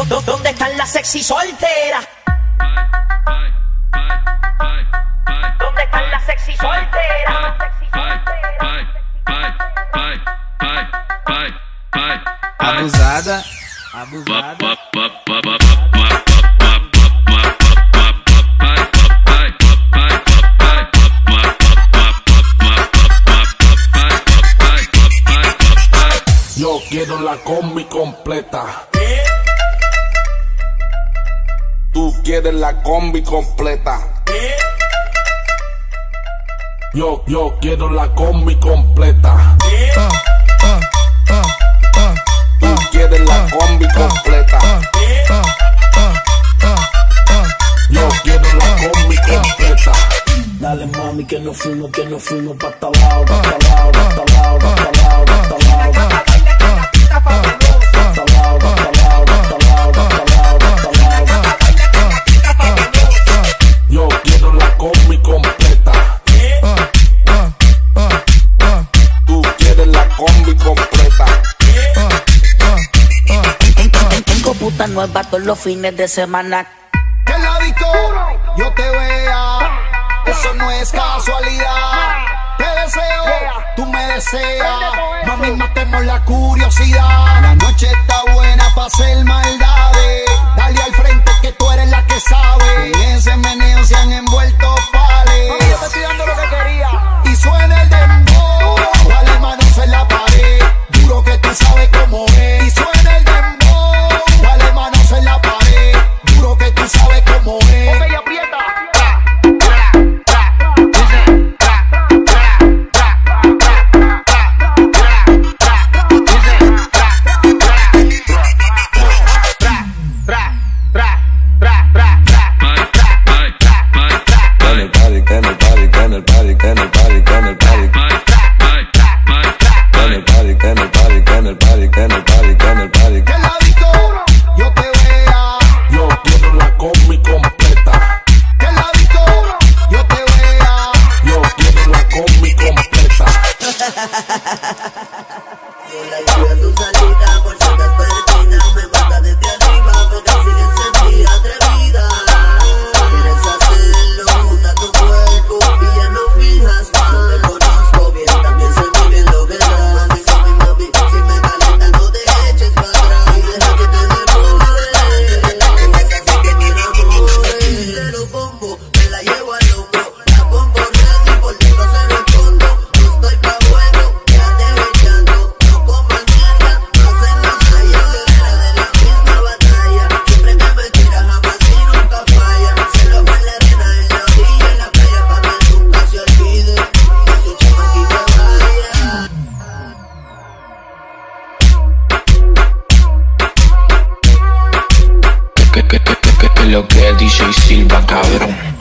¿Dónde están las sexy solteras? ¿Dónde están las sexy solteras? Abusada, abusada. Yo quiero la combi completa. Tú quieres la combi completa. Yo quiero la combi completa. Tú quieres la combi completa. Yo quiero la combi completa. Dale mami que nos fuimos pa' talao, pa' talao, pa' talao, pa' talao, pa' talao. Yo quiero la combi completa. Tú quieres la combi completa. Tengo puta nueva todos los fines de semana. Que en la disco yo te vea, eso no es casualidad. Te deseo, tú me deseas, mami, matemos la curiosidad. La noche está buena pa' hacer maldades. Dale al frente que tú eres la que sabe. En ese meneo se han envuelto pales. Mami, yo te estoy dando lo que quería. Y suena el dembow, dale manos en la pared. Juro que tú sabes cómo es. Y suena el dembow, dale manos en la pared. Juro que tú sabes cómo es. Ok, aprieta. Lo que DJ Silva, cabrón.